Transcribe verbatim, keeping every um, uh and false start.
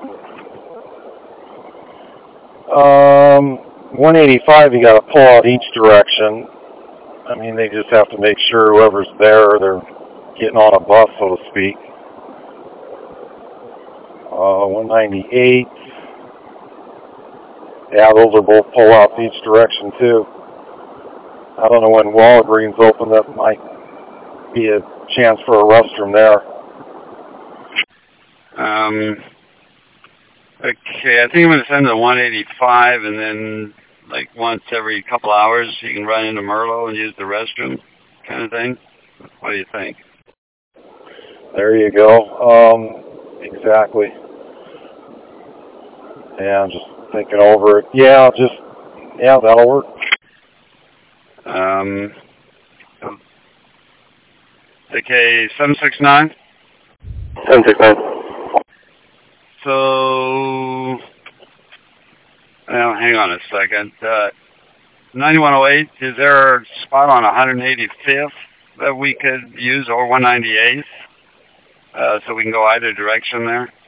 Um, one eighty-five, you got to pull out each direction. I mean, they just have to make sure whoever's there, they're getting on a bus, so to speak. Uh, one ninety-eight. Yeah, those are both pull outs each direction, too. I don't know when Walgreens open, that might be a chance for a restroom there. Um, okay, I think I'm going to send the one eighty-five, and then, like, once every couple hours, you can run into Merlo and use the restroom, kind of thing. What do you think? There you go. Um, exactly. Yeah, I'm just thinking over it. Yeah, just, yeah, that'll work. Um, okay, seven six nine? seven six nine. So, well, hang on a second. Uh, ninety-one oh eight, is there a spot on one eighty-fifth that we could use, or one ninety-eighth, uh, so we can go either direction there?